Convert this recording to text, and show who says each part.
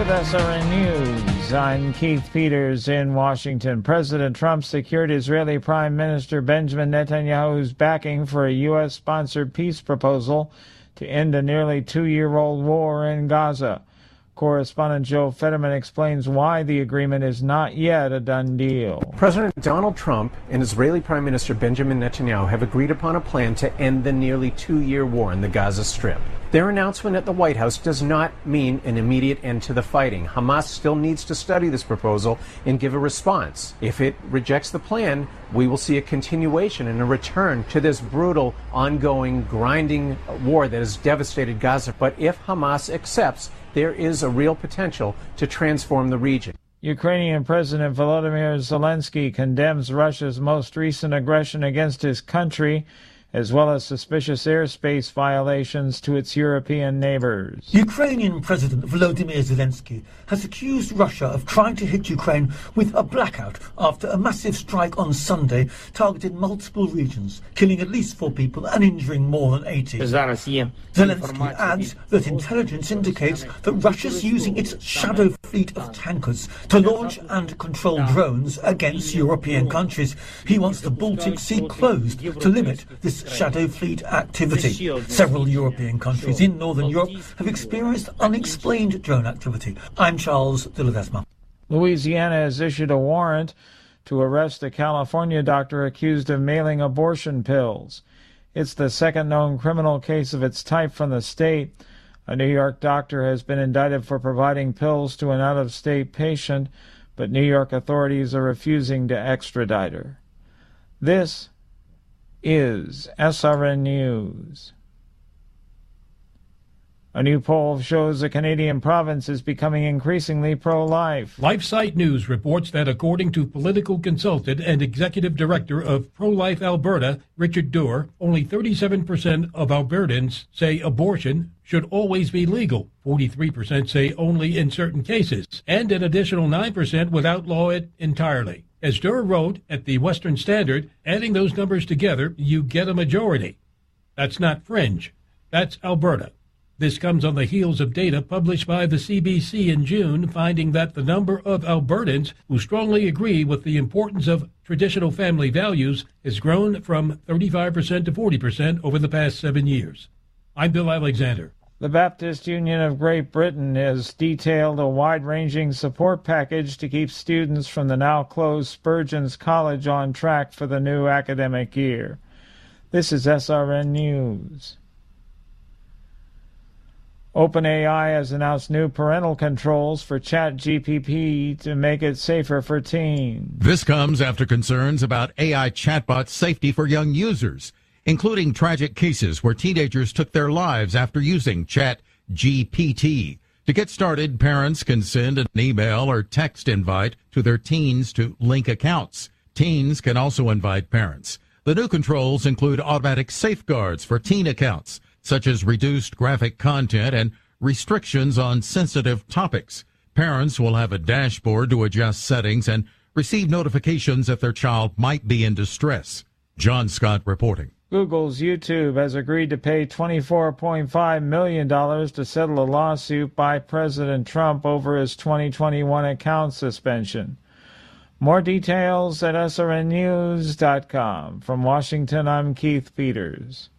Speaker 1: with SRN News. I'm Keith Peters in Washington. President Trump secured Israeli Prime Minister Benjamin Netanyahu's backing for a U.S.-sponsored peace proposal to end a nearly two-year-old war in Gaza. Correspondent Joe Fetterman explains why the agreement is not yet a done deal.
Speaker 2: President Donald Trump and Israeli Prime Minister Benjamin Netanyahu have agreed upon a plan to end the nearly two-year war in the Gaza Strip. Their announcement at the White House does not mean an immediate end to the fighting. Hamas still needs to study this proposal and give a response. If it rejects the plan, we will see a continuation and a return to this brutal, ongoing, grinding war that has devastated Gaza. But if Hamas accepts, there is a real potential to transform the region.
Speaker 1: Ukrainian President Volodymyr Zelensky condemns Russia's most recent aggression against his country, as well as suspicious airspace violations to its European neighbors.
Speaker 3: Ukrainian President Volodymyr Zelensky has accused Russia of trying to hit Ukraine with a blackout after a massive strike on Sunday targeted multiple regions, killing at least 4 people and injuring more than 80. Zelensky adds that intelligence indicates that Russia's using its shadow fleet of tankers to launch and control drones against European countries. He wants the Baltic Sea closed to limit this shadow fleet activity. Several European countries in Northern Europe have experienced unexplained drone activity. I'm Charles de Ledesma.
Speaker 1: Louisiana has issued a warrant to arrest a California doctor accused of mailing abortion pills. It's the second known criminal case of its type from the state. A New York doctor has been indicted for providing pills to an out-of-state patient, but New York authorities are refusing to extradite her. This is SRN News. A new poll shows a Canadian province is becoming increasingly pro-life.
Speaker 4: LifeSite News reports that according to political consultant and executive director of Pro-Life Alberta, Richard Doerr, only 37% of Albertans say abortion should always be legal. 43% say only in certain cases, and an additional 9% would outlaw it entirely. As Doerr wrote at the Western Standard, adding those numbers together, you get a majority. That's not fringe. That's Alberta. This comes on the heels of data published by the CBC in June, finding that the number of Albertans who strongly agree with the importance of traditional family values has grown from 35% to 40% over the past 7 years. I'm Bill Alexander.
Speaker 1: The Baptist Union of Great Britain has detailed a wide-ranging support package to keep students from the now-closed Spurgeon's College on track for the new academic year. This is SRN News. OpenAI has announced new parental controls for ChatGPT to make it safer for teens.
Speaker 5: This comes after concerns about AI chatbot safety for young users, including tragic cases where teenagers took their lives after using ChatGPT. To get started, parents can send an email or text invite to their teens to link accounts. Teens can also invite parents. The new controls include automatic safeguards for teen accounts, such as reduced graphic content and restrictions on sensitive topics. Parents will have a dashboard to adjust settings and receive notifications if their child might be in distress. John Scott reporting.
Speaker 1: Google's YouTube has agreed to pay $24.5 million to settle a lawsuit by President Trump over his 2021 account suspension. More details at srnnews.com. From Washington, I'm Keith Peters.